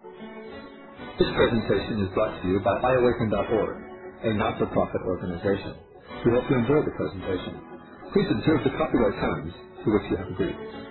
This presentation is brought to you by iAwaken.org, a not-for-profit organization. We hope you enjoy the presentation. Please observe the copyright terms to which you have agreed.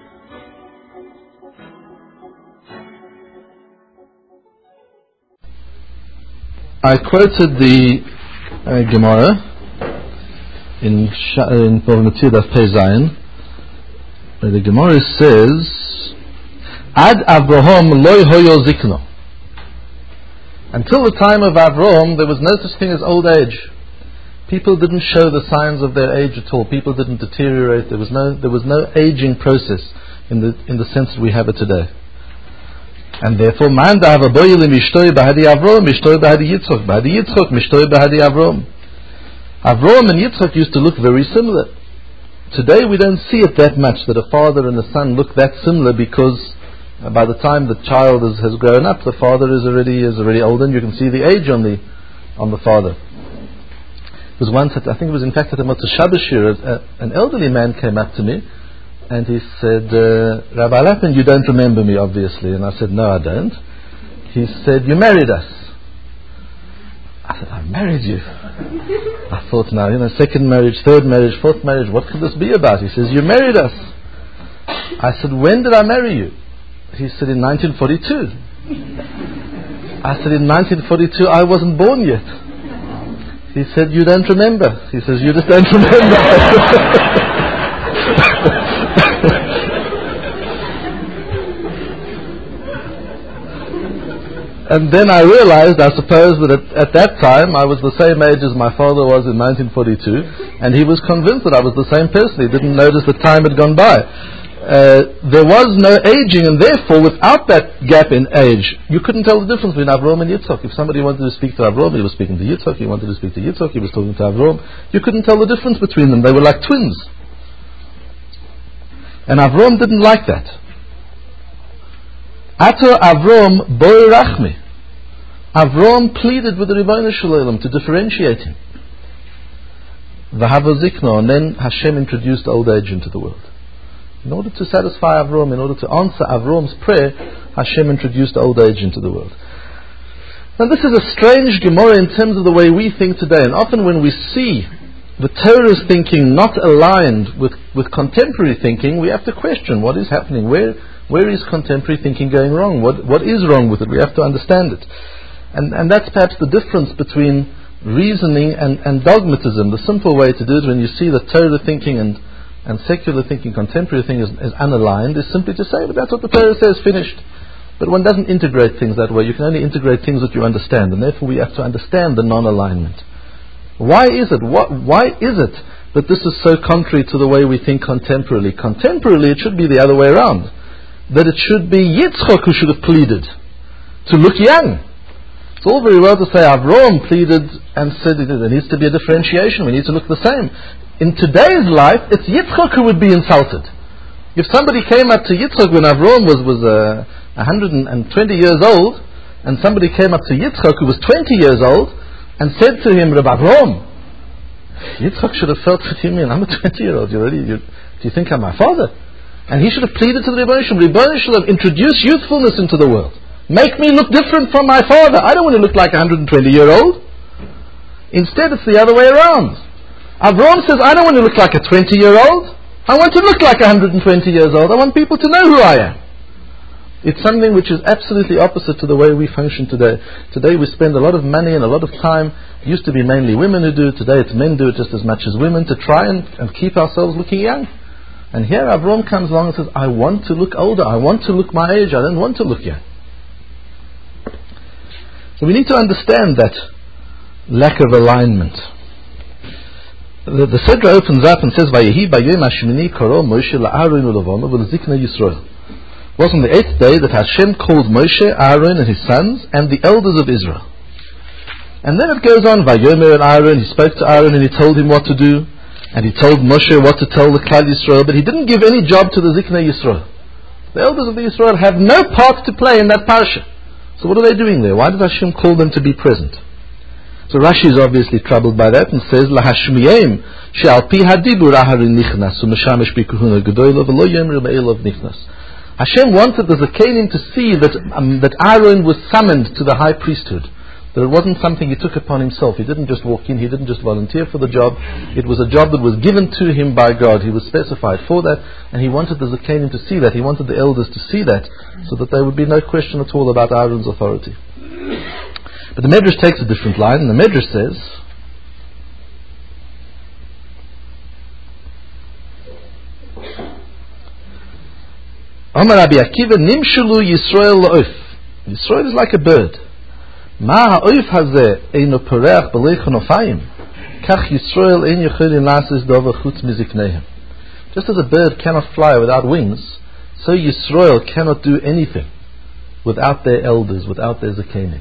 I quoted the Gemara in Bava Metzia Daf Pei Zayin, where the Gemara says, "Ad Avraham loy hoyo zikno." Until the time of Avraham, there was no such thing as old age. People didn't show the signs of their age at all. People didn't deteriorate. There was no aging process in the sense that we have it today. And therefore, man da hava boyeli mishtoi bahadi Avraham, mishtoi bahadi Yitzchok, bahadi Yitzchok, mishtoi bahadi Avraham. Avraham and Yitzchok used to look very similar. Today we don't see it that much, that a father and a son look that similar, because by the time the child has grown up, the father is already old, and you can see the age on the father. It was once, I think it was in fact at a Motzei Shabbos shir, an elderly man came up to me, and he said, "Rabbi Lappin, you don't remember me, obviously." And I said, "No, I don't." He said, "You married us." I said, "I married you?" I thought, now, second marriage, third marriage, fourth marriage, what could this be about? He says, "You married us." I said, "When did I marry you?" He said, "In 1942. I said, "In 1942, I wasn't born yet." He said, "You don't remember." He says, "You just don't remember." And then I realized, I suppose, that at that time I was the same age as my father was in 1942, and he was convinced that I was the same person. He didn't notice that time had gone by. There was no aging, and therefore, without that gap in age, you couldn't tell the difference between Avraham and Yitzchok. If somebody wanted to speak to Avraham, he was speaking to Yitzchok. He wanted to speak to Yitzchok, he was talking to Avraham. You couldn't tell the difference between them. They were like twins. And Avraham didn't like that. Ato Avraham boi rachmi. Avraham pleaded with the Ribono Shel Olam to differentiate him. V'havo zikno, and then Hashem introduced old age into the world. In order to satisfy Avraham, in order to answer Avraham's prayer, Hashem introduced old age into the world. Now this is a strange Gemara in terms of the way we think today, and often when we see the Torah's thinking not aligned with contemporary thinking, we have to question what is happening. Where is contemporary thinking going wrong? What is wrong with it? We have to understand it. And that's perhaps the difference between reasoning and dogmatism. The simple way to do it, when you see that Torah thinking and secular thinking, contemporary thinking is unaligned, is simply to say, but that's what the Torah says, finished. But one doesn't integrate things that way. You can only integrate things that you understand, and therefore we have to understand the non-alignment. Why is it? Why is it that this is so contrary to the way we think contemporarily? Contemporarily, it should be the other way around. That it should be Yitzchok who should have pleaded to look young. It's all very well to say Avraham pleaded and said there needs to be a differentiation, we need to look the same. In today's life, it's Yitzchok who would be insulted. If somebody came up to Yitzchok when Avraham was 120 years old, and somebody came up to Yitzchok who was 20 years old, and said to him, "Rabbi Avraham," Yitzchok should have felt, "What do you mean? I'm a 20-year-old. Do you think I'm my father?" And he should have pleaded to the Ribono Shel Olam. Ribono Shel Olam, introduce youthfulness into the world. Make me look different from my father. I don't want to look like a 120-year-old. Instead, it's the other way around. Avraham says, "I don't want to look like a 20-year-old. I want to look like 120 years old. I want people to know who I am." It's something which is absolutely opposite to the way we function today. Today we spend a lot of money and a lot of time. It used to be mainly women who do it. Today it's men do it just as much as women, to try and keep ourselves looking young. And here Avraham comes along and says, "I want to look older. I want to look my age. I don't want to look young." So we need to understand that lack of alignment. The Sedra opens up and says, "Vayehi bayom hashmini karo Moshe la'Aaron u'levonu v'leziknei Yisrael." It was on the 8th day that Hashem called Moshe, Aaron and his sons, and the elders of Israel. And then it goes on, Vayomer and Aaron, he spoke to Aaron and he told him what to do, and he told Moshe what to tell the Klal Yisrael, but he didn't give any job to the Ziknei Yisrael. The elders of the Yisrael have no part to play in that parasha. So what are they doing there? Why did Hashem call them to be present? So Rashi is obviously troubled by that and says, "Lahashmiyem she'al pi hadibur aharon nichnas u'meshamesh bikuhuna gedoyla v'lo yomer me'elav nichnas." Hashem wanted the Zakanim to see that Aaron was summoned to the high priesthood. That it wasn't something he took upon himself. He didn't just walk in, he didn't just volunteer for the job. It was a job that was given to him by God. He was specified for that, and he wanted the Zakanim to see that. He wanted the elders to see that, so that there would be no question at all about Aaron's authority. But the Medrash takes a different line, and the Medrash says, Amar Rabbi Akiva, Nimshulu Yisrael la'of. Yisrael is like a bird. Ma ha'of hazeh eino poreach b'lei chonofayim, kach Yisrael ein yecholin lasis dover chutz mizikneihem. Just as a bird cannot fly without wings, so Yisrael cannot do anything without their elders, without their zakanim.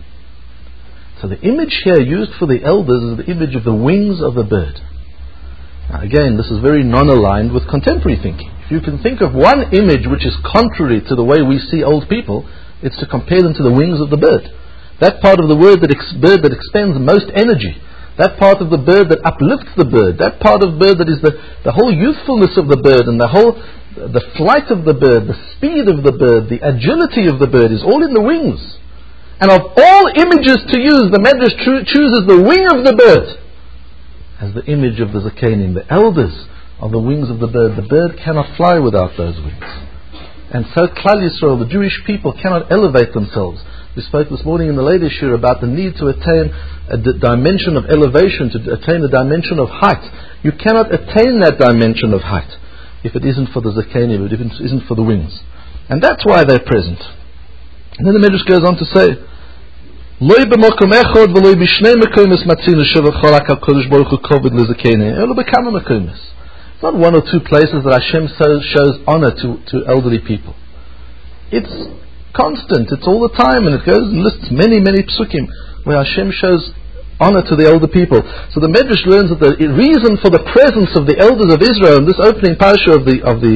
So the image here used for the elders is the image of the wings of a bird. Now again, this is very non-aligned with contemporary thinking. If you can think of one image which is contrary to the way we see old people, it's to compare them to the wings of the bird. That part of the bird that expends most energy, that part of the bird that uplifts the bird, that part of the bird that is the whole youthfulness of the bird and the flight of the bird, the speed of the bird, the agility of the bird is all in the wings. And of all images to use, the Medrash chooses the wing of the bird as the image of the Zakanim, the elders of the wings of the bird. The bird cannot fly without those wings. And so Klal Yisrael, the Jewish people, cannot elevate themselves. We spoke this morning in the Lady Shir about the need to attain a dimension of elevation, to attain a dimension of height. You cannot attain that dimension of height if it isn't for the Zakanim, if it isn't for the wings. And that's why they're present. And then the Medrash goes on to say, Loi b'mokom echod v'loi b'shnei mekomis matzinu shevachol HaKadosh Baruch Hu koved leZakanim, elo b'kama mekomis. It's not one or two places that Hashem shows honor to elderly people. It's constant, it's all the time, and it goes and lists many psukim where Hashem shows honor to the elder people. So the Medrash learns that the reason for the presence of the elders of Israel in this opening parasha of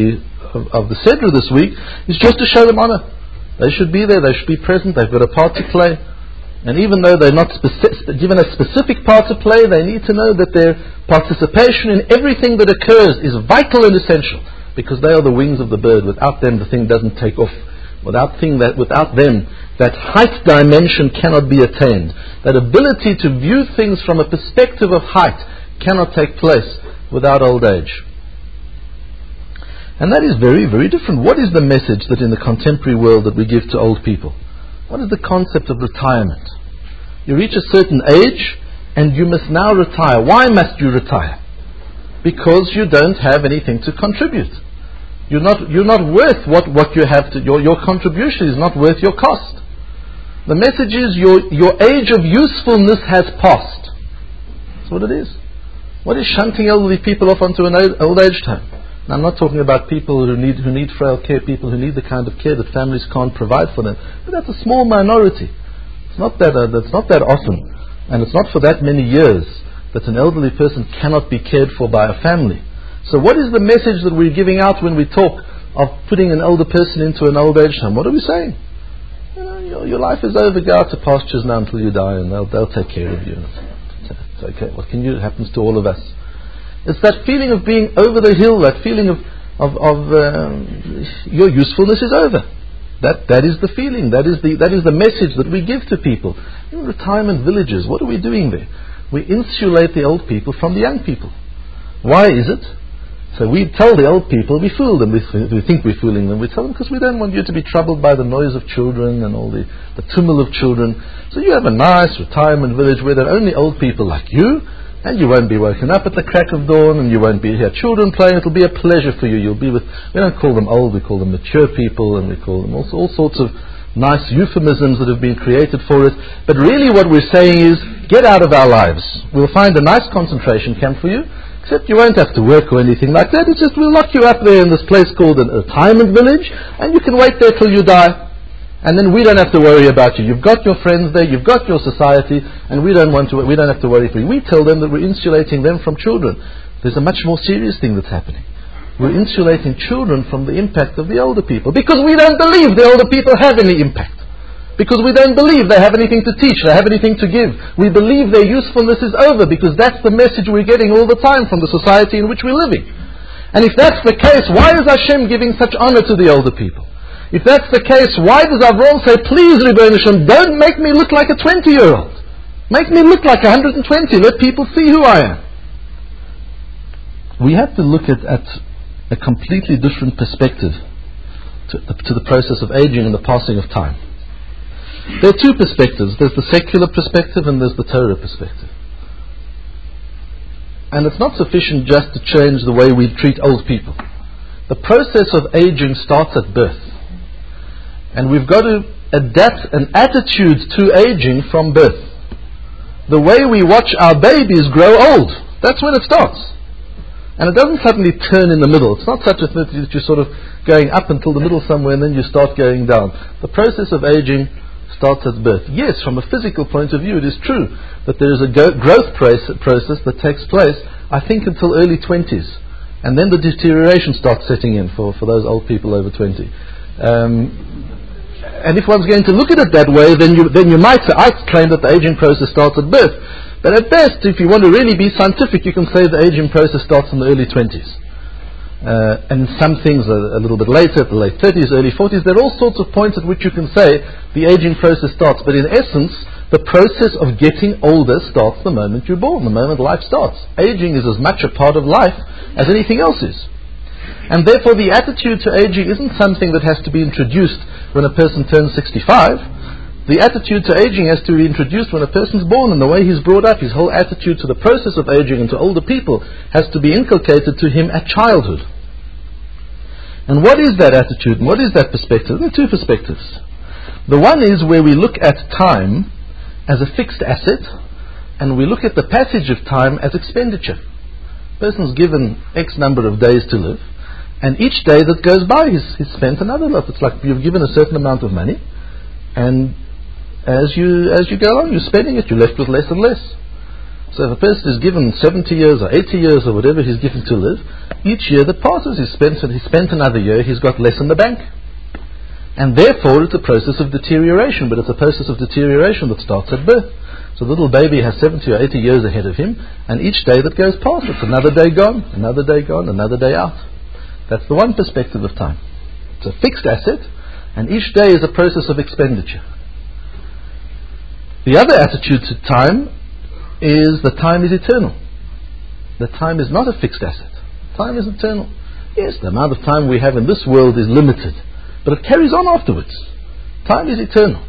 the Sedra this week is just to show them honor. They should be there, they should be present, they've got a part to play. And even though they're not given a specific part to play, they need to know that their participation in everything that occurs is vital and essential, because they are the wings of the bird. Without them, the thing doesn't take off. Without them, that height dimension cannot be attained. That ability to view things from a perspective of height cannot take place without old age. And that is very different. What is the message that in the contemporary world that we give to old people? What is the concept of retirement? You reach a certain age and you must now retire. Why must you retire? Because you don't have anything to contribute. You're not worth what you have to. Your contribution is not worth your cost. The message is your age of usefulness has passed. That's what it is. What is shunting elderly people off onto an old age home? Now, I'm not talking about people who need frail care, people who need the kind of care that families can't provide for them. But that's a small minority. It's not that often, and it's not for that many years that an elderly person cannot be cared for by a family. So what is the message that we're giving out when we talk of putting an older person into an old age home? What are we saying? Your life is over, go out to pastures now until you die, and they'll take care of you. It's okay. What can you? It happens to all of us. It's that feeling of being over the hill, that feeling of your usefulness is over. That is the feeling. That is the message that we give to people. In retirement villages, what are we doing there? We insulate the old people from the young people. Why is it? So we tell the old people, we fool them, we think we're fooling them. We tell them because we don't want you to be troubled by the noise of children and all the tumult of children. So you have a nice retirement village where there are only old people like you, and you won't be woken up at the crack of dawn, and you won't be here children playing. It'll be a pleasure for you. You'll be with, we don't call them old, we call them mature people, and we call them all sorts of nice euphemisms that have been created for it. But really what we're saying is, get out of our lives. We'll find a nice concentration camp for you, except you won't have to work or anything like that. It's just we'll lock you up there in this place called a retirement village, and you can wait there till you die. And then we don't have to worry about you. You've got your friends there, you've got your society, and we don't have to worry for you. We tell them that we're insulating them from children. There's a much more serious thing that's happening. We're insulating children from the impact of the older people, because we don't believe the older people have any impact. Because we don't believe they have anything to teach, they have anything to give. We believe their usefulness is over, because that's the message we're getting all the time from the society in which we're living. And if that's the case, why is Hashem giving such honor to the older people? If that's the case, why does Avram say, please, Rebbeinu Shalom, don't make me look like a 20-year-old. Make me look like 120. Let people see who I am. We have to look at a completely different perspective to the process of aging and the passing of time. There are two perspectives. There's the secular perspective and there's the Torah perspective. And it's not sufficient just to change the way we treat old people. The process of aging starts at birth. And we've got to adapt an attitude to aging from birth. The way we watch our babies grow old, that's when it starts. And it doesn't suddenly turn in the middle. It's not such a thing that you're sort of going up until the middle somewhere and then you start going down. The process of aging starts at birth. Yes, from a physical point of view, it is true that there is a growth process that takes place, I think, until early 20s. And then the deterioration starts setting in for those old people over 20. And if one's going to look at it that way, then you might say, I claim that the aging process starts at birth. But at best, if you want to really be scientific, you can say the aging process starts in the early 20s. And some things are a little bit later, at the late 30s, early 40s. There are all sorts of points at which you can say the aging process starts. But in essence, the process of getting older starts the moment you're born, the moment life starts. Aging is as much a part of life as anything else is. And therefore the attitude to aging isn't something that has to be introduced when a person turns 65. The attitude to aging has to be introduced when a person's born, and the way he's brought up, his whole attitude to the process of aging and to older people has to be inculcated to him at childhood. And what is that attitude and what is that perspective? There are two perspectives. The one is where we look at time as a fixed asset, and we look at the passage of time as expenditure. A person's given X number of days to live, and each day that goes by he's spent another lot. It's like you've given a certain amount of money, and as you go along, you're spending it, you're left with less and less. So if a person is given 70 years or 80 years or whatever he's given to live, each year that passes, he's spent another year, he's got less in the bank. And therefore it's a process of deterioration, but it's a process of deterioration that starts at birth. So the little baby has 70 or 80 years ahead of him, and each day that goes past, it's another day gone, another day gone, another day out. That's the one perspective of time. It's a fixed asset, and each day is a process of expenditure. The other attitude to time is that time is eternal. That time is not a fixed asset. Time is eternal. Yes, the amount of time we have in this world is limited, but it carries on afterwards. Time is eternal.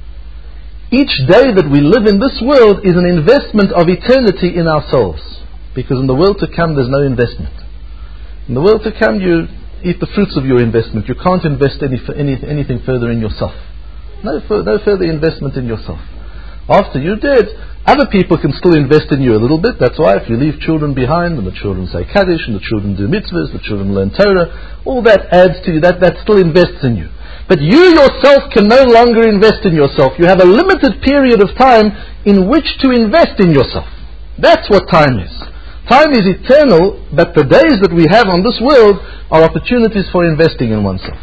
Each day that we live in this world is an investment of eternity in our souls, because in the world to come there's no investment. In the world to come you eat the fruits of your investment. You can't invest anything further in yourself. No further investment in yourself. After you're dead, other people can still invest in you a little bit. That's why if you leave children behind, and the children say Kaddish, and the children do mitzvahs, the children learn Torah, all that adds to you, that still invests in you. But you yourself can no longer invest in yourself. You have a limited period of time in which to invest in yourself. That's what time is. Time is eternal, but the days that we have on this world are opportunities for investing in oneself.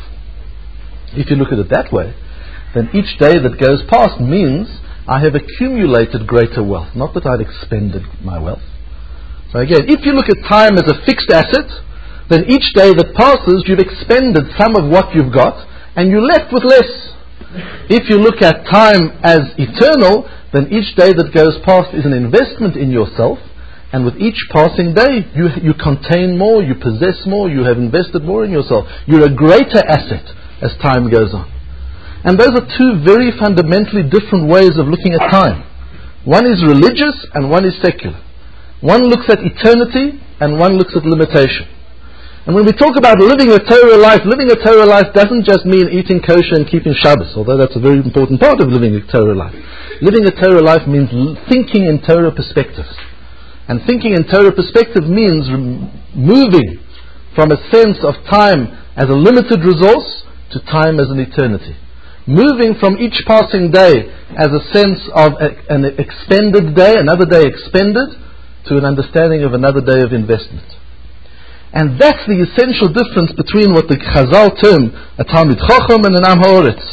If you look at it that way, then each day that goes past means I have accumulated greater wealth, not that I've expended my wealth. So again, if you look at time as a fixed asset, then each day that passes you've expended some of what you've got and you're left with less. If you look at time as eternal, then each day that goes past is an investment in yourself, and with each passing day you contain more, you possess more, you have invested more in yourself. You're a greater asset as time goes on. And those are two very fundamentally different ways of looking at time. One is religious and one is secular. One looks at eternity and one looks at limitation. And when we talk about living a Torah life doesn't just mean eating kosher and keeping Shabbos, although that's a very important part of living a Torah life. Living a Torah life means thinking in Torah perspectives. And thinking in Torah perspective means moving from a sense of time as a limited resource to time as an eternity. Moving from each passing day as a sense of an expended day, another day expended, to an understanding of another day of investment. And that's the essential difference between what the Chazal term a Talmid Chacham and an Am Ha'oretz.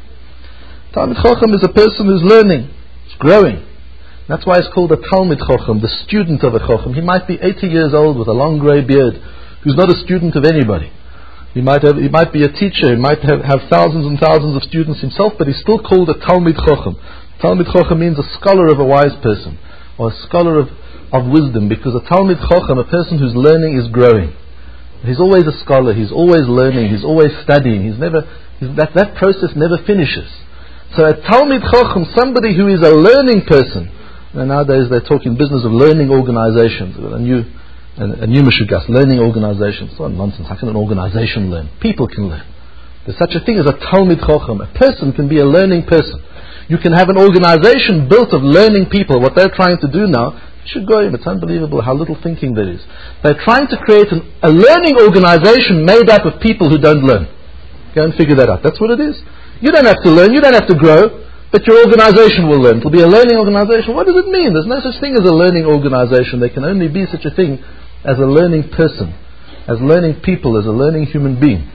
Talmid Chacham is a person who's learning, who's growing. That's why it's called a Talmid Chacham, the student of a Chacham. He might be 80 years old with a long grey beard, who's not a student of anybody. He might be a teacher, he might have thousands and thousands of students himself, but he's still called a Talmid Chacham. Talmid Chacham means a scholar of a wise person, or a scholar of wisdom, because a Talmid Chacham, a person whose learning is growing. He's always a scholar, he's always learning, he's always studying, that process never finishes. So a Talmid Chacham, somebody who is a learning person, and nowadays they're talking business of learning organizations, a new Meshugas, learning organizations. It's not nonsense. How can an organization learn? People can learn. There's such a thing as a Talmid Chacham. A person can be a learning person. You can have an organization built of learning people. What they're trying to do now, it's unbelievable how little thinking there is. They're trying to create a learning organization made up of people who don't learn. Go and figure that out. That's what it is. You don't have to learn, you don't have to grow, but your organization will learn. It will be a learning organization. What does it mean? There's no such thing as a learning organization. There can only be such a thing as a learning person, as learning people, as a learning human being.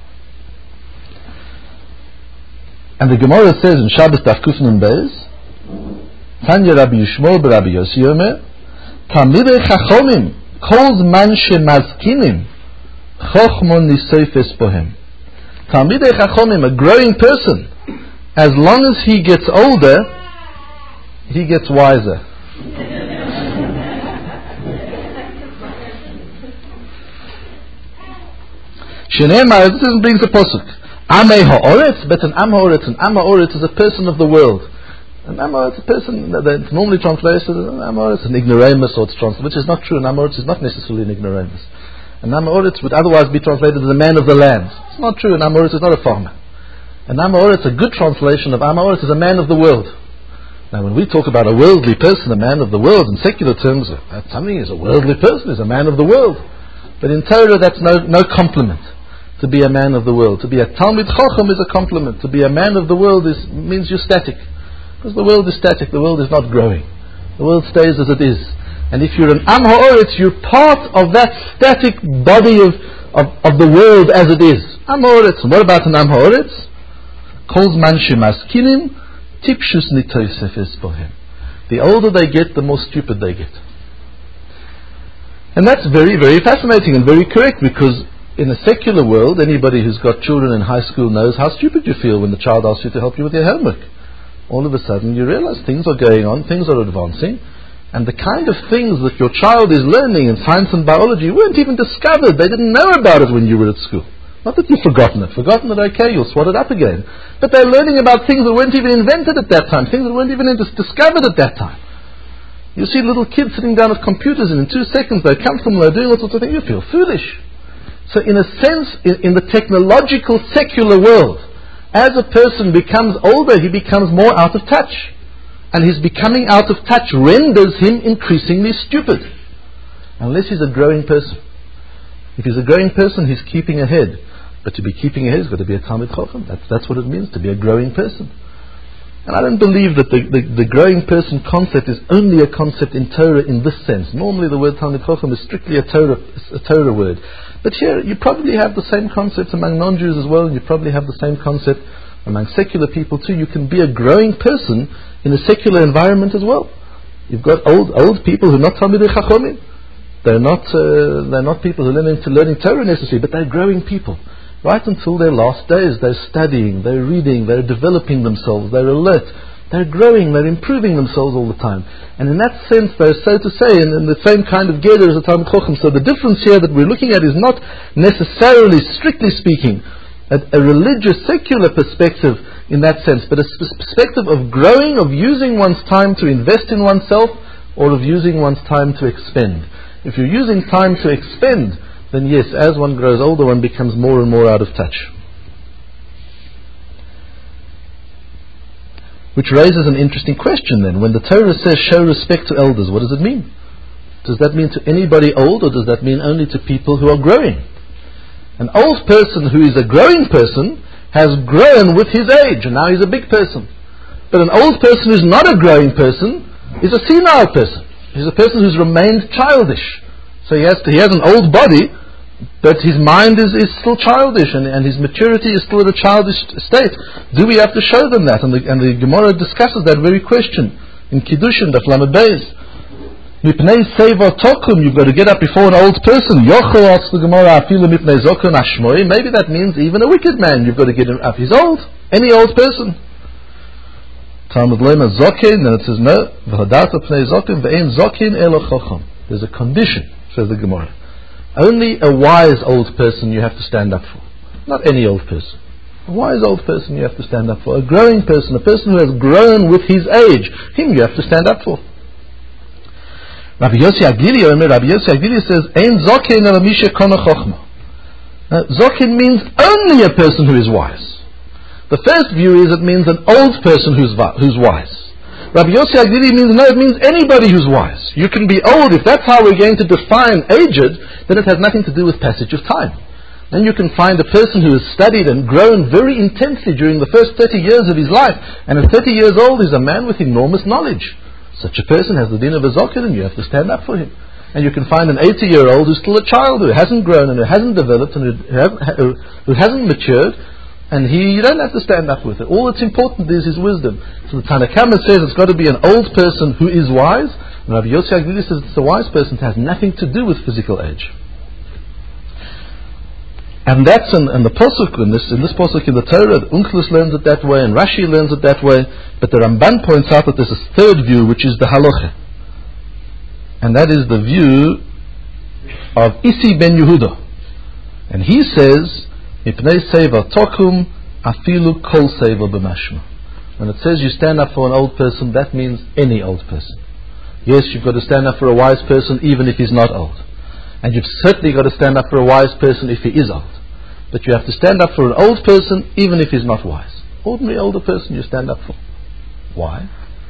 And the Gemara says in Shabbos Daf Kuf Nun Beis, Tanya Rabbi Yishmael b'Rabbi Yossi Omer, Talmidei Chachomim, kol zman shemazkinim, chochmon nisoifes bohem. Talmidei Chachomim, a growing person, as long as he gets older, he gets wiser. Shene'emar, this brings a pasuk. Amei ha'oretz, but an am ha'oretz is a person of the world. An am ha'oretz is a person that's normally translated as an am ha'oretz, an ignoramus, or it's translated, which is not true. An am ha'oretz is not necessarily an ignoramus. An am ha'oretz would otherwise be translated as a man of the land. It's not true. An am ha'oretz is not a farmer. An am ha'oretz, a good translation of am ha'oretz, is a man of the world. Now, when we talk about a worldly person, a man of the world, in secular terms, something is a worldly person, is a man of the world. But in Torah, that's no compliment. To be a man of the world. To be a Talmid Chacham is a compliment. To be a man of the world means you're static. Because the world is static, the world is not growing. The world stays as it is. And if you're an Am Ha'oretz, you're part of that static body of the world as it is. Am Ha'oretz. What about an Am Ha'oretz? Kol zman shemaskinim, tipshus nitoisef es bohem. The older they get, the more stupid they get. And that's very, very fascinating and very correct, because in a secular world, anybody who's got children in high school knows how stupid you feel when the child asks you to help you with your homework. All of a sudden you realize things are going on, things are advancing, and the kind of things that your child is learning in science and biology weren't even discovered. They didn't know about it when you were at school. Not that you've forgotten it. Forgotten it, okay, you'll swat it up again. But they're learning about things that weren't even invented at that time, things that weren't even discovered at that time. You see little kids sitting down at computers, and in 2 seconds they're comfortable, they're doing all sorts of things. You feel foolish. So in a sense, in the technological secular world, as a person becomes older, he becomes more out of touch. And his becoming out of touch renders him increasingly stupid. Unless he's a growing person. If he's a growing person, he's keeping ahead. But to be keeping ahead, he's got to be a Talmid Chacham. That's what it means, to be a growing person. And I don't believe that the growing person concept is only a concept in Torah in this sense. Normally the word Talmid Chacham is strictly a Torah word. But here you probably have the same concept among non-Jews as well, and you probably have the same concept among secular people too. You can be a growing person in a secular environment as well. You've got old people who are not Talmidei Chachomim. They're not people who are learning Torah necessarily, but they're growing people. Right until their last days, they're studying, they're reading, they're developing themselves, they're alert, they're growing, they're improving themselves all the time. And in that sense, they're, so to say, in the same kind of gather as a Talmid Chacham. So the difference here that we're looking at is not necessarily, strictly speaking, a religious, secular perspective in that sense, but a perspective of growing, of using one's time to invest in oneself, or of using one's time to expend. If you're using time to expend, then yes, as one grows older, one becomes more and more out of touch. Which raises an interesting question then. When the Torah says, show respect to elders, what does it mean? Does that mean to anybody old, or does that mean only to people who are growing? An old person who is a growing person has grown with his age, and now he's a big person. But an old person who's not a growing person is a senile person. He's a person who's remained childish. So he has an old body, but his mind is still childish, and his maturity is still at a childish state. Do we have to show them that? And the Gemara discusses that very question in Kiddushin, Daf Lamed Beis. Mipnei seva tokum, you've got to get up before an old person. Yochel asks the Gemara, afilu mipnei zokun ashmoi. Maybe that means even a wicked man, you've got to get him up. He's old. Any old person. Talmud lema zokin, and it says no. V'hadata pnei zokin ve'en zokin elo chochom. There's a condition, says the Gemara. Only a wise old person you have to stand up for. Not any old person. A wise old person you have to stand up for. A growing person, a person who has grown with his age. Him you have to stand up for. Rabbi Yossi Aglili says, Ein zokin ela mishe kona chochma. Zokin means only a person who is wise. The first view is it means an old person who's wise. Rabbi Yossi Aglili means no, it means anybody who's wise. You can be old. If that's how we're going to define aged, then it has nothing to do with passage of time. Then you can find a person who has studied and grown very intensely during the first 30 years of his life, and at 30 years old is a man with enormous knowledge. Such a person has the din of a zokin, and you have to stand up for him. And you can find an 80-year-old who's still a child, who hasn't grown and who hasn't developed and who hasn't matured, and you don't have to stand up with it. All that's important is his wisdom. So the Tanna Kamma says it's got to be an old person who is wise, and Rabbi Yossi Aglili says it's a wise person that has nothing to do with physical age. And that's in the Pasuk, in this Pasuk in the Torah, Unkelus learns it that way, and Rashi learns it that way, but the Ramban points out that there's a third view, which is the Halacha. And that is the view of Isi ben Yehuda. And he says, Mipnei seva tokum afilu kol seva b'mashma. When it says you stand up for an old person, that means any old person. Yes, you've got to stand up for a wise person even if he's not old. And you've certainly got to stand up for a wise person if he is old. But you have to stand up for an old person even if he's not wise. Ordinary older person you stand up for. Why?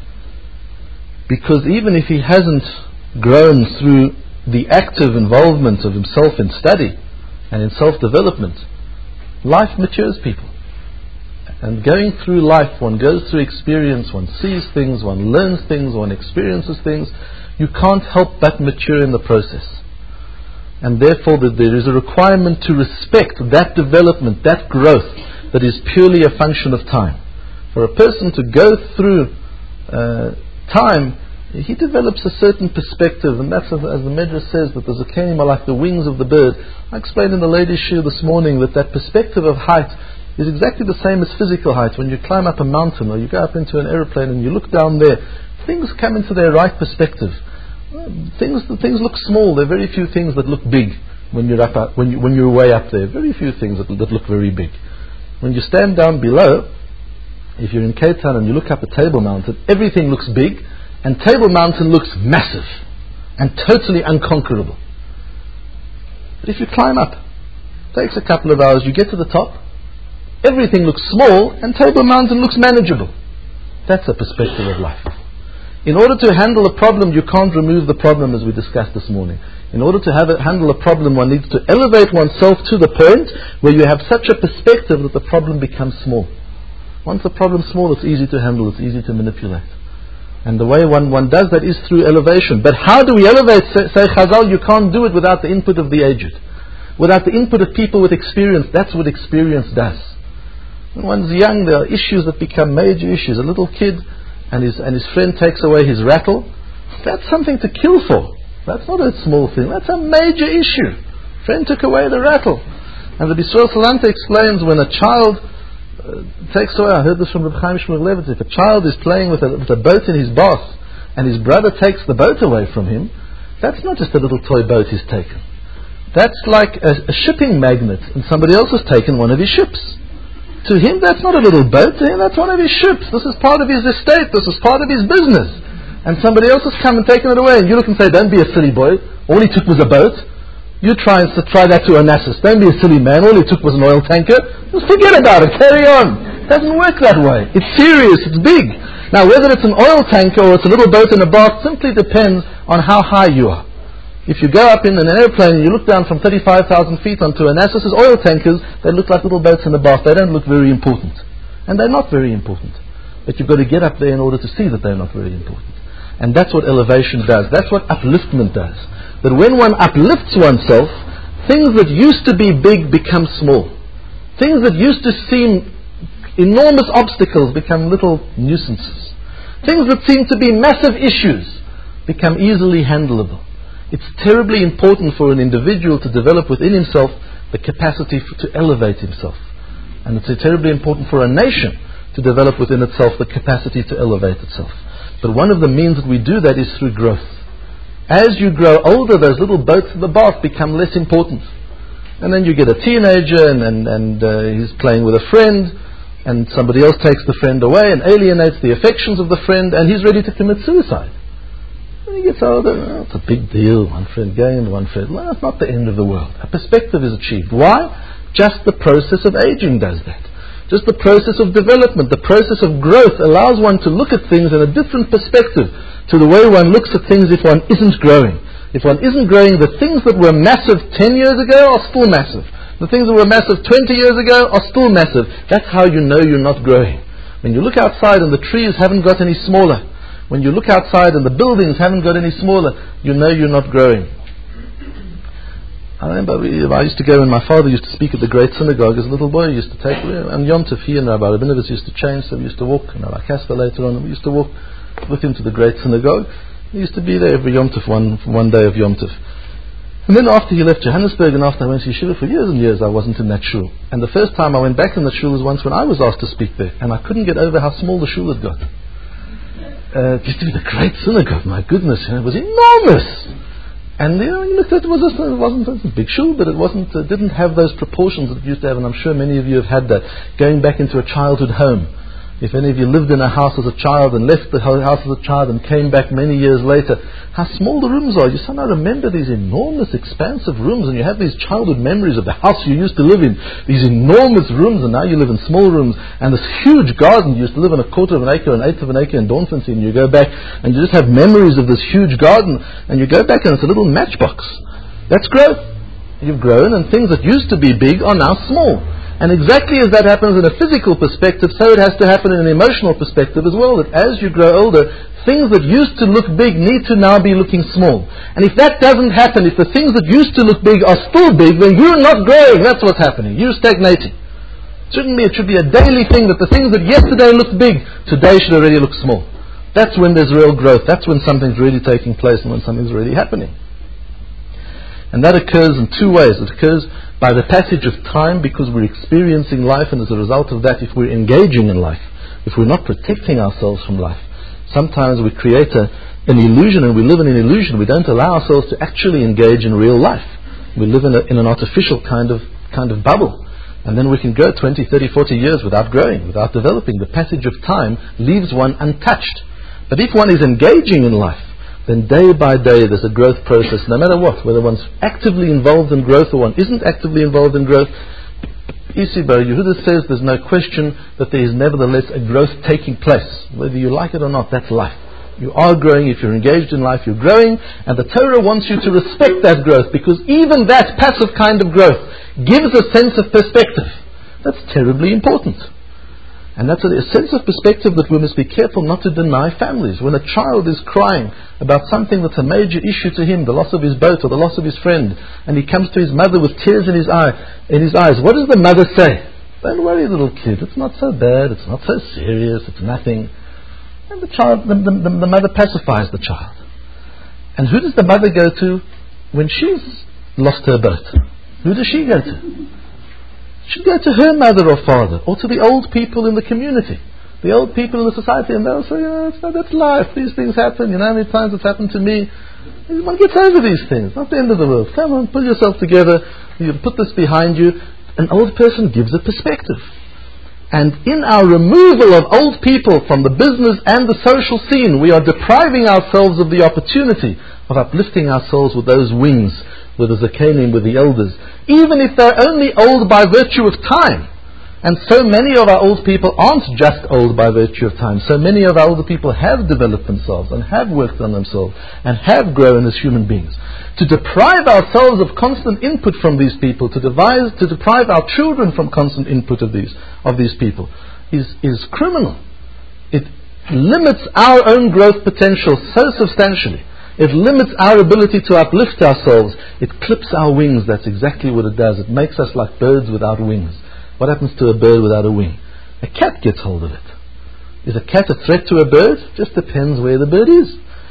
Because even if he hasn't grown through the active involvement of himself in study and in self-development, life matures people. And going through life, one goes through experience, one sees things, one learns things, one experiences things. You can't help but mature in the process. And therefore there is a requirement to respect that development, that growth that is purely a function of time. For a person to go through time, he develops a certain perspective, and that's as the Medrash says that the Zakenim are like the wings of the bird. I explained in the ladies' shiur this morning that perspective of height is exactly the same as physical height. When you climb up a mountain or you go up into an aeroplane and you look down there, things come into their right perspective. Things look small. There are very few things that look big when you're way up there. Very few things that look very big. When you stand down below, if you're in Cape Town and you look up at Table Mountain, everything looks big, and Table Mountain looks massive and totally unconquerable. But if you climb up, it takes a couple of hours, you get to the top, everything looks small and Table Mountain looks manageable. That's a perspective of life. In order to handle a problem, you can't remove the problem as we discussed this morning. In order to handle a problem, one needs to elevate oneself to the point where you have such a perspective that the problem becomes small. Once the problem's small, it's easy to handle, it's easy to manipulate. And the way one does that is through elevation. But how do we elevate? Say Chazal, you can't do it without the input of the aged. Without the input of people with experience. That's what experience does. When one's young, there are issues that become major issues. A little kid and his friend takes away his rattle, that's something to kill for. That's not a small thing. That's a major issue. Friend took away the rattle. And the B'Srael Salanta explains when a child takes away, I heard this from Reb Chaim Shmulevitz, if a child is playing with a boat in his bath and his brother takes the boat away from him, that's not just a little toy boat he's taken. That's like a shipping magnet and somebody else has taken one of his ships. To him, that's not a little boat. To him, that's one of his ships. This is part of his estate. This is part of his business. And somebody else has come and taken it away. And you look and say, don't be a silly boy. All he took was a boat. You try that to Onassis. Don't be a silly man. All he took was an oil tanker. Just forget about it. Carry on. It doesn't work that way. It's serious. It's big. Now, whether it's an oil tanker or it's a little boat in a bath simply depends on how high you are. If you go up in an airplane and you look down from 35,000 feet onto Onassis' oil tankers, they look like little boats in the bath. They don't look very important. And they're not very important. But you've got to get up there in order to see that they're not very important. And that's what elevation does. That's what upliftment does. That when one uplifts oneself, things that used to be big become small. Things that used to seem enormous obstacles become little nuisances. Things that seem to be massive issues become easily handleable. It's terribly important for an individual to develop within himself the capacity to elevate himself. And it's terribly important for a nation to develop within itself the capacity to elevate itself. But one of the means that we do that is through growth. As you grow older, those little boats in the bath become less important. And then you get a teenager and he's playing with a friend, and somebody else takes the friend away and alienates the affections of the friend, and he's ready to commit suicide. When he gets older, it's a big deal. One friend gained, one friend. Well, it's not the end of the world. A perspective is achieved. Why? Just the process of aging does that. Just the process of development, the process of growth allows one to look at things in a different perspective to the way one looks at things if one isn't growing. If one isn't growing, the things that were massive 10 years ago are still massive. The things that were massive 20 years ago are still massive. That's how you know you're not growing. When you look outside and the trees haven't got any smaller, when you look outside and the buildings haven't got any smaller, you know you're not growing. I remember I used to go, and my father used to speak at the great synagogue as a little boy. He used to take, and Yom Tov, he and Rabbi Rabinovitz used to change, so we used to walk, and Rabbi Kasper later on, and we used to walk with him to the great synagogue. He used to be there every Yom Tov, one day of Yom Tov. And then after he left Johannesburg and after I went to Yeshiva for years and years, I wasn't in that shul. And the first time I went back in the shul was once when I was asked to speak there, and I couldn't get over how small the shul had got. It used to be the great synagogue, my goodness, it was enormous. And you looked at it, it wasn't a big shul, but it didn't have those proportions that it used to have, and I'm sure many of you have had that, going back into a childhood home. If any of you lived in a house as a child and left the house as a child and came back many years later, how small the rooms are. You somehow remember these enormous, expansive rooms, and you have these childhood memories of the house you used to live in, these enormous rooms, and now you live in small rooms, and this huge garden. You used to live in a quarter of an acre, an eighth of an acre in Dornfontein, and you go back and you just have memories of this huge garden, and you go back and it's a little matchbox. That's growth. You've grown, and things that used to be big are now small. And exactly as that happens in a physical perspective, so it has to happen in an emotional perspective as well, that as you grow older, things that used to look big need to now be looking small. And if that doesn't happen, if the things that used to look big are still big, then you're not growing. That's what's happening. You're stagnating. It should be a daily thing that the things that yesterday looked big, today should already look small. That's when there's real growth. That's when something's really taking place and when something's really happening. And that occurs in two ways. It occurs by the passage of time, because we're experiencing life, and as a result of that, if we're engaging in life, if we're not protecting ourselves from life, sometimes we create an illusion, and we live in an illusion. We don't allow ourselves to actually engage in real life. We live in an artificial kind of bubble. And then we can go 20, 30, 40 years without growing, without developing. The passage of time leaves one untouched. But if one is engaging in life, then day by day there's a growth process, no matter what, whether one's actively involved in growth or one isn't actively involved in growth. Isibar Yehuda says there's no question that there is nevertheless a growth taking place. Whether you like it or not, that's life. You are growing. If you're engaged in life, you're growing, and the Torah wants you to respect that growth, because even that passive kind of growth gives a sense of perspective. That's terribly important. And that's a sense of perspective that we must be careful not to deny families. When a child is crying about something that's a major issue to him, the loss of his boat or the loss of his friend, and he comes to his mother with tears in his eyes, what does the mother say? Don't worry, little kid, it's not so bad, it's not so serious, it's nothing. And the mother pacifies the child. And who does the mother go to when she's lost her boat? Who does she go to? Should go to her mother or father, or to the old people in the community, the old people in the society, and they'll say, that's life, these things happen, how many times it's happened to me. One gets over these things, not the end of the world. Come on, pull yourself together, you put this behind you. An old person gives a perspective. And in our removal of old people from the business and the social scene, we are depriving ourselves of the opportunity of uplifting ourselves with those wings, with the Zakanim, with the elders, even if they're only old by virtue of time. And so many of our old people aren't just old by virtue of time. So many of our older people have developed themselves and have worked on themselves and have grown as human beings. To deprive ourselves of constant input from these people, to deprive our children from constant input of these people, is criminal. It limits our own growth potential so substantially. It limits our ability to uplift ourselves. It clips our wings. That's exactly what it does. It makes us like birds without wings. What happens to a bird without a wing? A cat gets hold of it. Is a cat a threat to a bird? Just depends where the bird is.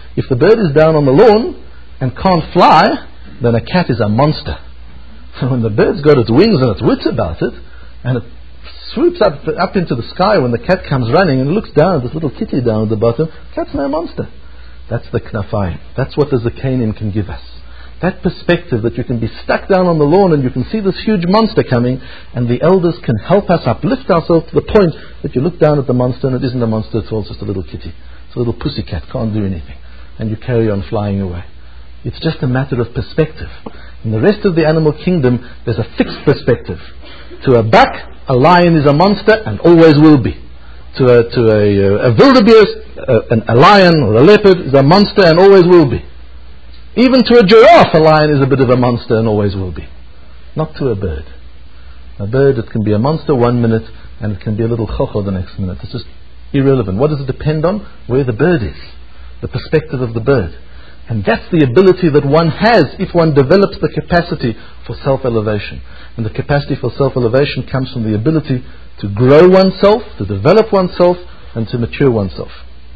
If the bird is down on the lawn and can't fly, then a cat is a monster. So when the bird's got its wings and its wits about it, and it swoops up into the sky when the cat comes running and looks down at this little kitty down at the bottom, cat's no monster. That's the knafayim. That's what the zakanim can give us. That perspective that you can be stuck down on the lawn and you can see this huge monster coming, and the elders can help us uplift ourselves to the point that you look down at the monster and it isn't a monster at all, it's just a little kitty. It's a little pussycat, can't do anything. And you carry on flying away. It's just a matter of perspective. In the rest of the animal kingdom, there's a fixed perspective. To a buck, a lion is a monster and always will be. To a wildebeest, a lion or a leopard is a monster and always will be. Even to a giraffe, a lion is a bit of a monster and always will be. Not to a bird. A bird, it can be a monster 1 minute and it can be a little chocho the next minute. It's just irrelevant. What does it depend on? Where the bird is. The perspective of the bird. And that's the ability that one has if one develops the capacity for self-elevation. And the capacity for self-elevation comes from the ability to grow oneself, to develop oneself, and to mature oneself.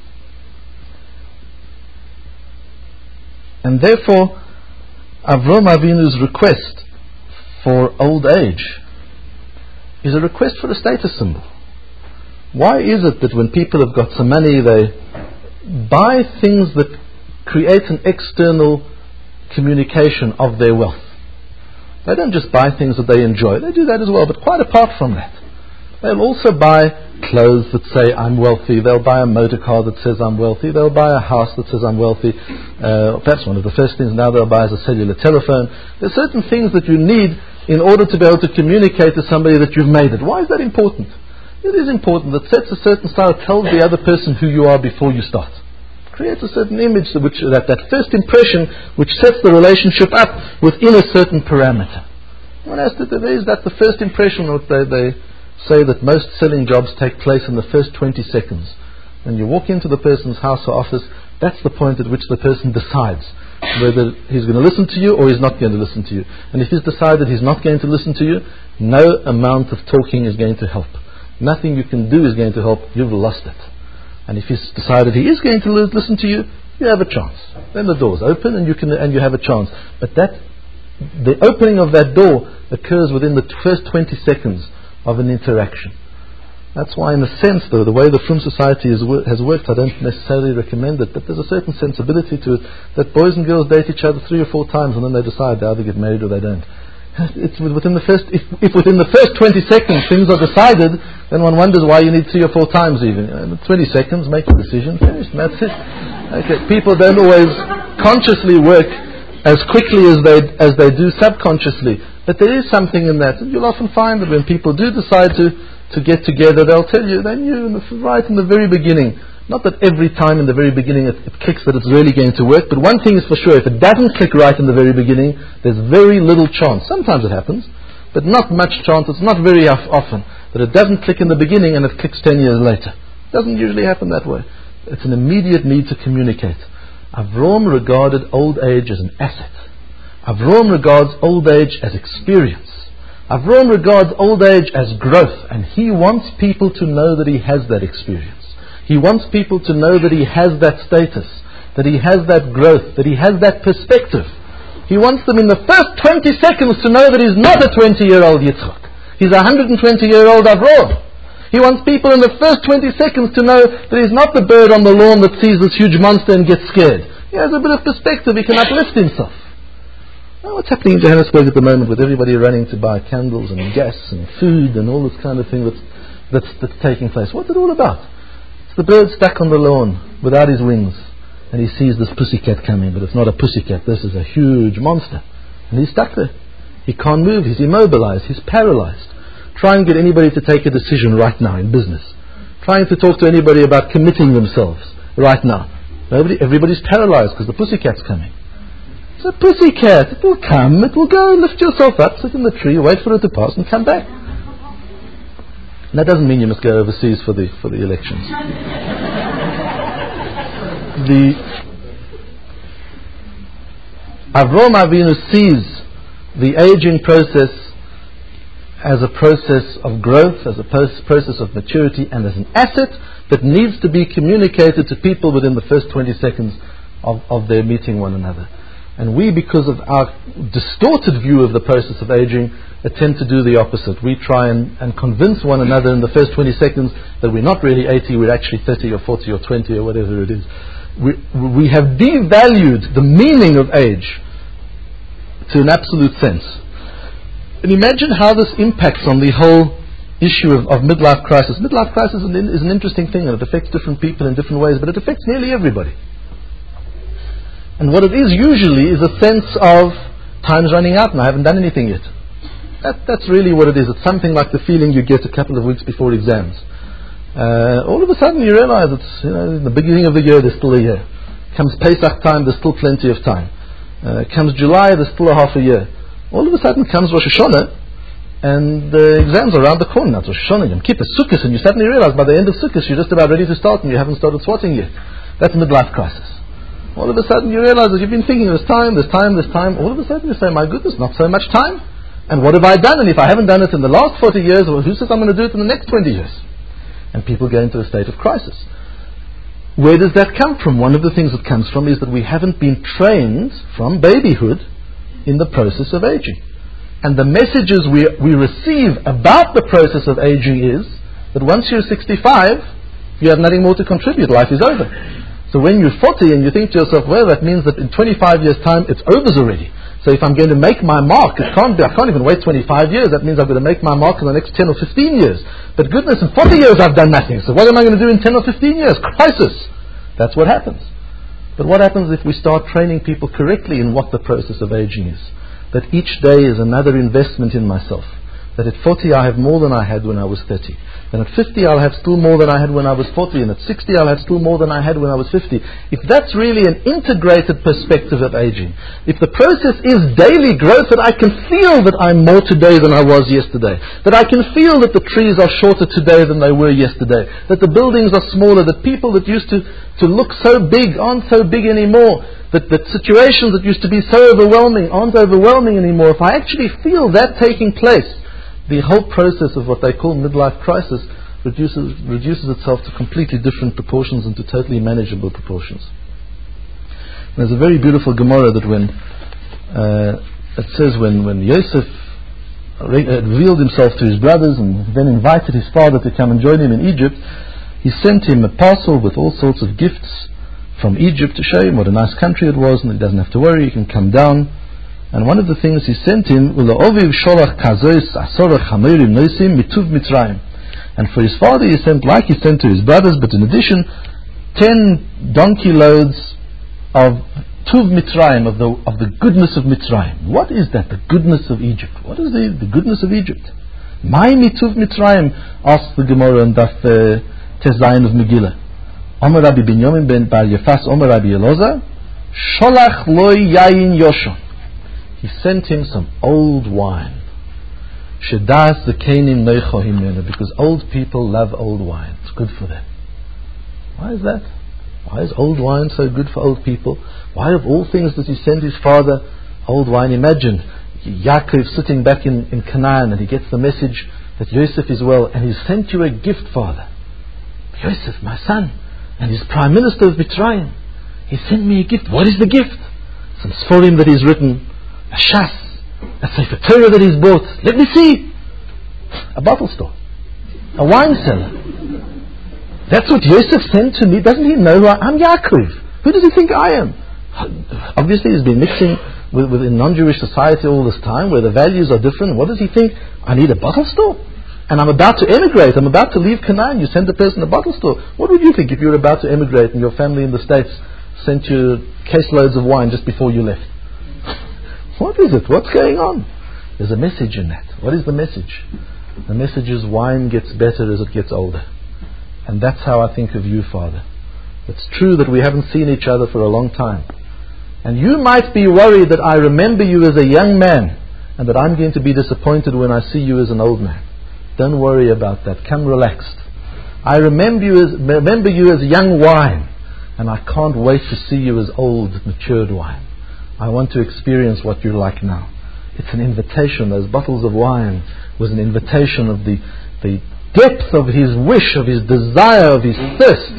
And therefore, Avram Avinu's request for old age is a request for a status symbol. Why is it that when people have got some money, they buy things that create an external communication of their wealth? They don't just buy things that they enjoy. They do that as well, but quite apart from that. They'll also buy clothes that say I'm wealthy. They'll buy a motor car that says I'm wealthy. They'll buy a house that says I'm wealthy. Perhaps one of the first things now they'll buy is a cellular telephone. There's certain things that you need in order to be able to communicate to somebody that you've made it. Why is that important? It is important. That sets a certain style, tells the other person who you are before you start. Creates a certain image, that first impression which sets the relationship up within a certain parameter. One has to, is that the first impression that they say that most selling jobs take place in the first 20 seconds. When you walk into the person's house or office, that's the point at which the person decides whether he's going to listen to you or he's not going to listen to you. And if he's decided he's not going to listen to you, no amount of talking is going to help. Nothing you can do is going to help. You've lost it. And if he's decided he is going to listen to you, you have a chance. Then the door's open and you have a chance. But the opening of that door occurs within the first 20 seconds of an interaction. That's why, in a sense, though, the way the Frum Society has worked, I don't necessarily recommend it, but there's a certain sensibility to it that boys and girls date each other 3 or 4 times and then they decide they either get married or they don't. It's within the first, if within the first 20 seconds things are decided, then one wonders why you need 3 or 4 times even. 20 seconds, make a decision, finished, and that's it. Okay, people don't always consciously work as quickly as they do subconsciously. But there is something in that. You'll often find that when people do decide to get together, they'll tell you they knew right in the very beginning. Not that every time in the very beginning it clicks that it's really going to work, but one thing is for sure, if it doesn't click right in the very beginning, there's very little chance. Sometimes it happens, but not much chance. It's not very often that it doesn't click in the beginning and it clicks 10 years later. It doesn't usually happen that way. It's an immediate need to communicate. Avram regarded old age as an asset. Avram regards old age as experience. Avram regards old age as growth, and he wants people to know that he has that experience. He wants people to know that he has that status, that he has that growth, that he has that perspective. He wants them in the first 20 seconds to know that he's not a 20-year-old Yitzchak. He's a 120-year-old Avram. He wants people in the first 20 seconds to know that he's not the bird on the lawn that sees this huge monster and gets scared. He has a bit of perspective. He can uplift himself. Now, what's happening in Johannesburg at the moment with everybody running to buy candles and gas and food and all this kind of thing that's taking place? What's it all about? It's the bird stuck on the lawn without his wings, and he sees this pussycat coming, but it's not a pussycat. This is a huge monster, and he's stuck there. He can't move. He's immobilized. He's paralyzed. Try and get anybody to take a decision right now in business. Trying to talk to anybody about committing themselves right now. Everybody's paralyzed because the pussycat's coming. It's a pussycat. It will come, it will go, lift yourself up, sit in the tree, wait for it to pass and come back. And that doesn't mean you must go overseas for the elections. Avram Avinu sees the aging process as a process of growth, as a process of maturity, and as an asset that needs to be communicated to people within the first 20 seconds of their meeting one another. And we, because of our distorted view of the process of aging, attempt to do the opposite. We try and convince one another in the first 20 seconds that we're not really 80, we're actually 30 or 40 or 20 or whatever it is. We have devalued the meaning of age to an absolute sense. And imagine how this impacts on the whole issue of midlife crisis. Midlife crisis is an interesting thing, and it affects different people in different ways, but it affects nearly everybody. And what it is usually is a sense of time's running out and I haven't done anything yet. That's really what it is. It's something like the feeling you get a couple of weeks before exams. All of a sudden you realize it's, in the beginning of the year there's still a year. Comes Pesach time, there's still plenty of time. Comes July, there's still a half a year. All of a sudden comes Rosh Hashanah and the exams are around the corner. It's Rosh Hashanah, Yom Kippur, Sukkot, and you suddenly realize by the end of Sukkot you're just about ready to start and you haven't started swatting yet. That's midlife crisis. All of a sudden you realize that you've been thinking there's time. All of a sudden you say, my goodness, not so much time. And what have I done? And if I haven't done it in the last 40 years, well, who says I'm going to do it in the next 20 years? And people go into a state of crisis. Where does that come from? One of the things it comes from is that we haven't been trained from babyhood in the process of aging. And the messages we receive about the process of aging is that once you're 65, you have nothing more to contribute. Life is over. So when you're 40 and you think to yourself, well, that means that in 25 years' time, it's over already. So if I'm going to make my mark, I can't even wait 25 years. That means I'm going to make my mark in the next 10 or 15 years. But goodness, in 40 years I've done nothing. So what am I going to do in 10 or 15 years? Crisis. That's what happens. But what happens if we start training people correctly in what the process of aging is? That each day is another investment in myself. That at 40 I have more than I had when I was 30. And at 50 I'll have still more than I had when I was 40. And at 60 I'll have still more than I had when I was 50. If that's really an integrated perspective of aging, if the process is daily growth, that I can feel that I'm more today than I was yesterday, that I can feel that the trees are shorter today than they were yesterday, that the buildings are smaller, that people that used to look so big aren't so big anymore, that situations that used to be so overwhelming aren't overwhelming anymore. If I actually feel that taking place, the whole process of what they call midlife crisis reduces itself to completely different proportions and to totally manageable proportions. There's a very beautiful Gemara that it says when Yosef revealed himself to his brothers and then invited his father to come and join him in Egypt, he sent him a parcel with all sorts of gifts from Egypt to show him what a nice country it was and he doesn't have to worry, he can come down. And one of the things he sent him, and for his father he sent like he sent to his brothers, but in addition 10 donkey loads of Tuv Mitzrayim, of the goodness of Mitzrayim. What is that? The goodness of Egypt. What is the goodness of Egypt? My Tuv Mitzrayim, asks the Gemara in Daf Tes Zayin of Megillah. Omer Rabbi Binyamin ben Bar Yefas Omer Rabbi Elazar, Sholach loy yayin yoshon. He sent him some old wine. Shedas the Kanim Neichohim Mena, because old people love old wine. It's good for them. Why is that? Why is old wine so good for old people? Why of all things does he send his father old wine? Imagine Yaakov sitting back in Canaan and he gets the message that Yosef is well and he's sent you a gift, father. Yosef, my son, and he's prime minister of Mitzrayim. He sent me a gift. What is the gift? Some Sforim that he's written, a Shas, a Sefer Torah that he's bought. Let me see. A bottle store, a wine cellar. That's what Yosef sent to me. Doesn't he know who I'm? Yaakov. Who does he think I am? Obviously he's been mixing within non-Jewish society all this time where the values are different. What does he think? I need a bottle store? And I'm about to emigrate. I'm about to leave Canaan. You send a person a bottle store. What would you think if you were about to emigrate and your family in the States sent you caseloads of wine just before you left? What is it? What's going on? There's a message in that. What is the message? The message is wine gets better as it gets older. And that's how I think of you, Father. It's true that we haven't seen each other for a long time. And you might be worried that I remember you as a young man and that I'm going to be disappointed when I see you as an old man. Don't worry about that. Come relaxed. I remember you as young wine, and I can't wait to see you as old, matured wine. I want to experience what you're like now. It's an invitation. Those bottles of wine was an invitation of the depth of his wish, of his desire, of his thirst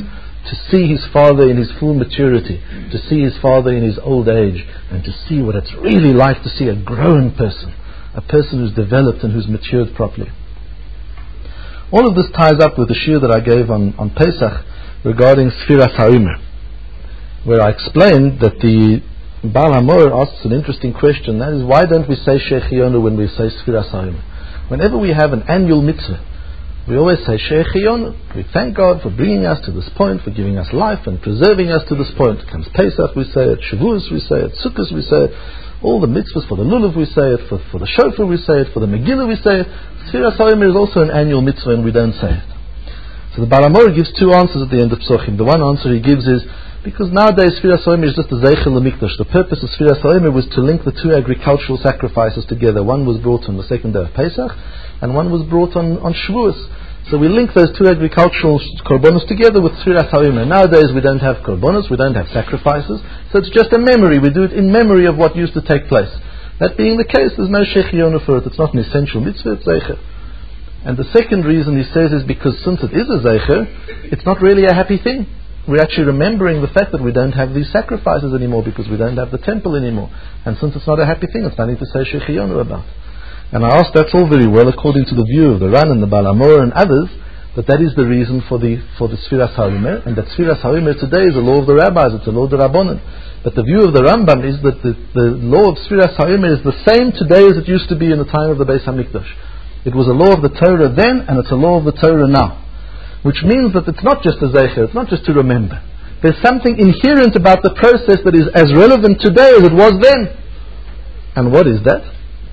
to see his father in his full maturity, to see his father in his old age, and to see what it's really like to see a grown person, a person who's developed and who's matured properly. All of this ties up with the shiur that I gave on Pesach regarding Sfiras HaOmer, where I explained that the Baal HaMaor asks an interesting question, that is, why don't we say Shechionu when we say Sfiras HaOmer? Whenever we have an annual mitzvah, we always say Shechionu. We thank God for bringing us to this point, for giving us life and preserving us to this point. It comes Pesach, we say it, Shavuos, we say it, Sukkot, we say it, all the mitzvahs, for the lulav we say it, for the shofar we say it, for the Megillah we say it. Sfiras HaOmer is also an annual mitzvah and we don't say it. So the Baal HaMaor gives two answers at the end of Psochim. The one answer he gives is, because nowadays Sfiras HaOmer is just a Zeichel L'Mikdash. The purpose of Sfiras HaOmer was to link the two agricultural sacrifices together. One was brought on the second day of Pesach, and one was brought on Shavuos. So we link those two agricultural korbanos together with Sfiras HaOmer. Nowadays we don't have korbanos, we don't have sacrifices, so it's just a memory. We do it in memory of what used to take place. That being the case, there's no Shechionu for it. It's not an essential mitzvah, it's Zeicher. And the second reason he says is because since it is a Zeicher, it's not really a happy thing. We're actually remembering the fact that we don't have these sacrifices anymore because we don't have the temple anymore. And since it's not a happy thing, it's nothing to say Shechionu about. And I asked, that's all very well according to the view of the Ran and the Baal HaMaor and others, but that is the reason for the Sfiras HaOmer, and that Sfiras HaOmer today is a law of the rabbis, it's a law of the Rabbanon. But the view of the Rambam is that the law of Sfiras HaOmer is the same today as it used to be in the time of the Beis HaMikdash. It was a law of the Torah then, and it's a law of the Torah now. Which means that it's not just a Zeicher, it's not just to remember. There's something inherent about the process that is as relevant today as it was then. And what is that?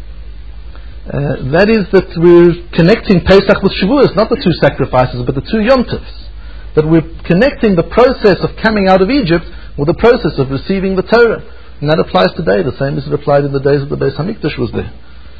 That is that we're connecting Pesach with Shavuos, not the two sacrifices, but the two Yom Tovs. That we're connecting the process of coming out of Egypt with the process of receiving the Torah. And that applies today, the same as it applied in the days of the Beis HaMikdash was there.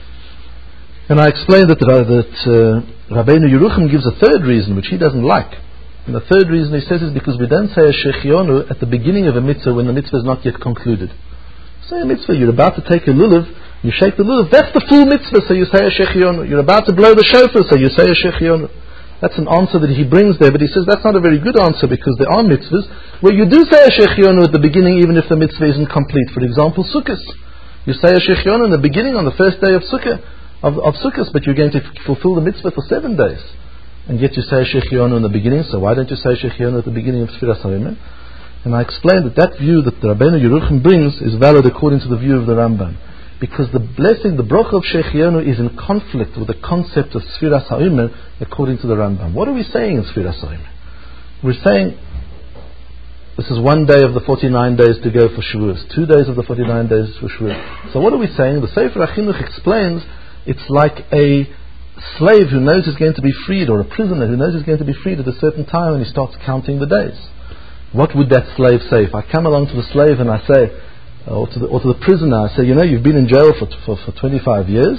And I explained that Rabbeinu Yerucham gives a third reason, which he doesn't like. And the third reason he says is because we don't say a Shechionu at the beginning of a mitzvah when the mitzvah is not yet concluded. Say a mitzvah, you're about to take a lulav, you shake the lulav, that's the full mitzvah, so you say a Shechionu. You're about to blow the shofar, so you say a Shechionu. That's an answer that he brings there, but he says that's not a very good answer because there are mitzvahs where you do say a Shechionu at the beginning even if the mitzvah isn't complete. For example, Sukkot. You say a Shechionu in the beginning on the first day of Sukkot, of Sukkot, but you're going to fulfill the mitzvah for 7 days. And yet you say a Shechionu in the beginning, so why don't you say a Shechionu at the beginning of Sfiras HaOmer? And I explained that view that the Rabbeinu Yerucham brings is valid according to the view of the Rambam. Because the blessing, the bracha of Shechionu is in conflict with the concept of Sfiras HaOmer according to the Rambam. What are we saying in Sfiras HaOmer? We're saying this is 1 day of the 49 days to go for Shavuos, 2 days of the 49 days for Shavuos. So what are we saying? The Sefer HaChinuch explains it's like a slave who knows he's going to be freed, or a prisoner who knows he's going to be freed at a certain time, and he starts counting the days. What would that slave say? If I come along to the slave and I say, or to the prisoner, I say, you've been in jail for 25 years,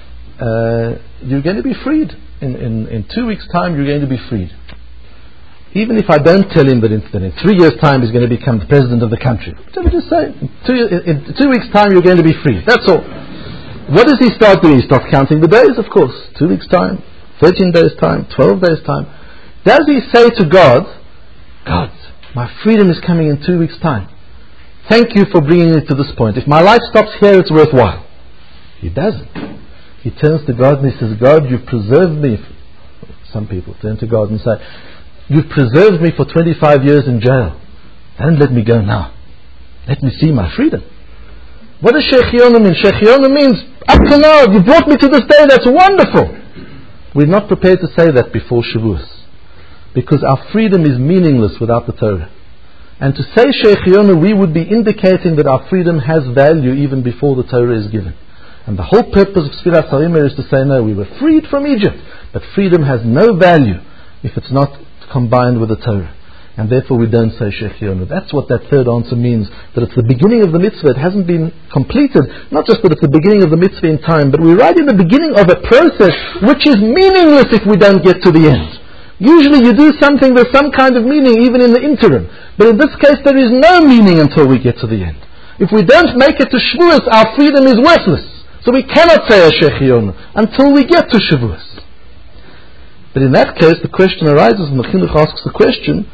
you're going to be freed. In 2 weeks' time, you're going to be freed. Even if I don't tell him that in 3 years' time he's going to become the president of the country. Let me just say, in 2 weeks' time you're going to be freed. That's all. What does he start doing? He starts counting the days, of course. 2 weeks' time, 13 days' time, 12 days' time. Does he say to God, God, my freedom is coming in 2 weeks' time. Thank you for bringing it to this point. If my life stops here, it's worthwhile. He doesn't. He turns to God and he says, God, you've preserved me. Some people turn to God and say, you've preserved me for 25 years in jail. Don't let me go now. Let me see my freedom. What does Shechionu mean? Shechionu means, up to now, you brought me to this day, that's wonderful. We're not prepared to say that before Shavuos, because our freedom is meaningless without the Torah. And to say Shechionu, we would be indicating that our freedom has value even before the Torah is given. And the whole purpose of Sfiras HaOmer is to say, no, we were freed from Egypt, but freedom has no value if it's not combined with the Torah. And therefore we don't say Shechionu. That's what that third answer means, that it's the beginning of the mitzvah. It hasn't been completed. Not just that it's the beginning of the mitzvah in time, but we're right in the beginning of a process which is meaningless if we don't get to the end. Usually you do something, there's some kind of meaning even in the interim. But in this case there is no meaning until we get to the end. If we don't make it to Shavuos, our freedom is worthless. So we cannot say a Shechionu until we get to Shavuos. But in that case the question arises, and the Chinuch asks the question,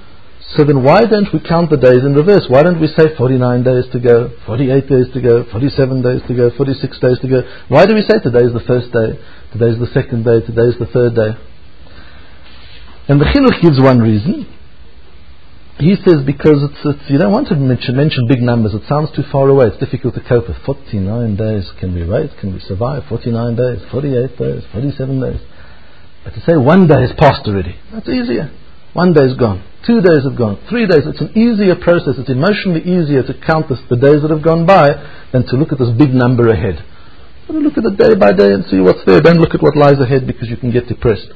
So then why don't we count the days in reverse? Why don't we say 49 days to go, 48 days to go, 47 days to go, 46 days to go? Why do we say today is the first day, today is the second day, today is the third day? And the Chinuch gives one reason. He says because it's you don't want to mention big numbers. It sounds too far away. It's difficult to cope with. 49 days. Can we wait? Can we survive? 49 days, 48 days, 47 days. But to say one day has passed already, that's easier. 1 day is gone. 2 days have gone. 3 days. It's an easier process. It's emotionally easier to count the days that have gone by than to look at this big number ahead. But look at it day by day and see what's there. Don't look at what lies ahead because you can get depressed.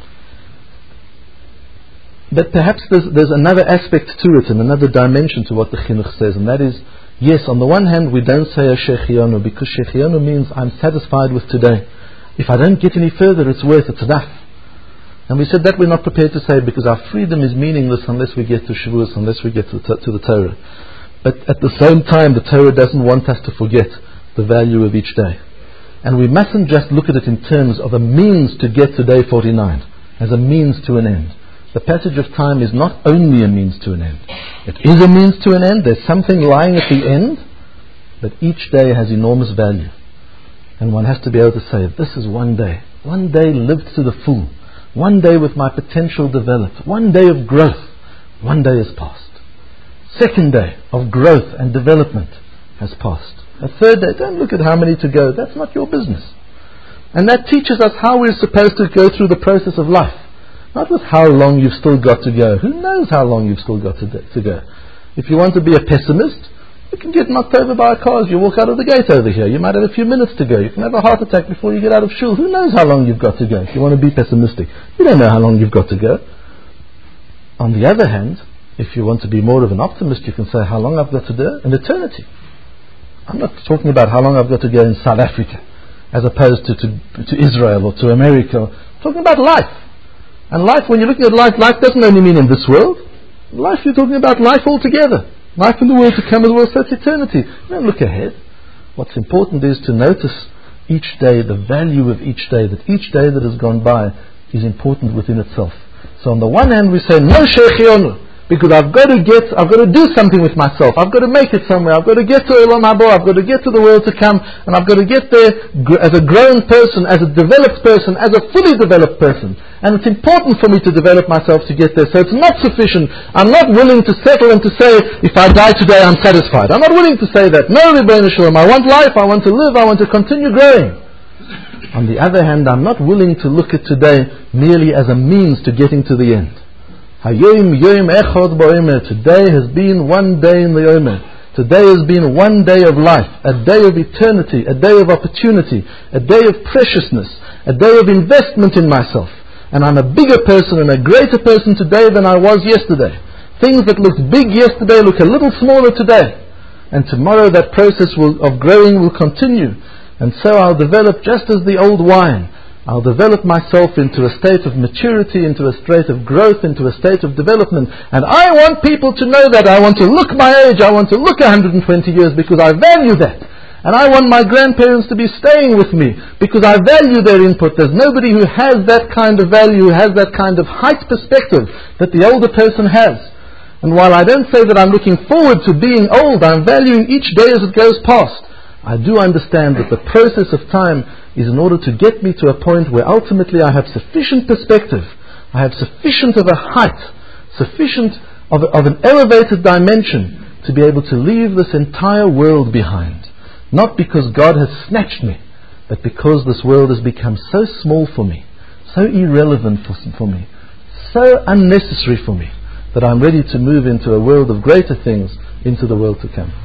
But perhaps there's another aspect to it and another dimension to what the Chinuch says, and that is, yes, on the one hand we don't say a Shechionu because Shechionu means I'm satisfied with today. If I don't get any further, it's enough. And we said that we're not prepared to say because our freedom is meaningless unless we get to Shavuos, unless we get to the Torah. But at the same time, the Torah doesn't want us to forget the value of each day. And we mustn't just look at it in terms of a means to get to day 49, as a means to an end. The passage of time is not only a means to an end. It is a means to an end. There's something lying at the end, but each day has enormous value. And one has to be able to say, this is one day lived to the full. 1 day with my potential developed. 1 day of growth. 1 day has passed. 2nd day of growth and development has passed. A 3rd day, don't look at how many to go. That's not your business. And that teaches us how we're supposed to go through the process of life. Not with how long you've still got to go. Who knows how long you've still got to go? If you want to be a pessimist, you can get knocked over by a car as you walk out of the gate over here. You might have a few minutes to go. You can have a heart attack before you get out of shul. Who knows how long you've got to go? If you want to be pessimistic, you don't know how long you've got to go. On the other hand, if you want to be more of an optimist, you can say how long I've got to do an eternity. I'm not talking about how long I've got to go in South Africa as opposed to Israel or to America. I'm talking about life. And life, when you're looking at life doesn't only mean in this world. Life, you're talking about life altogether. Life in the world to come as well, so it's eternity. Don't look ahead. What's important is to notice each day, the value of each day, that each day that has gone by is important within itself. So on the one hand we say, no Shechionu, because I've got to do something with myself. I've got to make it somewhere. I've got to get to Olam Haba. I've got to get to the world to come. And I've got to get there as a grown person, as a developed person, as a fully developed person. And it's important for me to develop myself to get there. So it's not sufficient. I'm not willing to settle and to say, if I die today, I'm satisfied. I'm not willing to say that. No, Rebbeinu Shalom. I want life. I want to live. I want to continue growing. On the other hand, I'm not willing to look at today merely as a means to getting to the end. Today has been 1 day in the Omer. Today has been 1 day of life, a day of eternity, a day of opportunity, a day of preciousness, a day of investment in myself. And I'm a bigger person and a greater person today than I was yesterday. Things that looked big yesterday look a little smaller today. And tomorrow that process of growing will continue. And so I'll develop just as the old wine. I'll develop myself into a state of maturity, into a state of growth, into a state of development. And I want people to know that. I want to look my age. I want to look 120 years because I value that. And I want my grandparents to be staying with me because I value their input. There's nobody who has that kind of value, who has that kind of height perspective that the older person has. And while I don't say that I'm looking forward to being old, I'm valuing each day as it goes past. I do understand that the process of time is in order to get me to a point where ultimately I have sufficient perspective, I have sufficient of a height, sufficient of an elevated dimension to be able to leave this entire world behind. Not because God has snatched me, but because this world has become so small for me, so irrelevant for me, so unnecessary for me, that I'm ready to move into a world of greater things, into the world to come.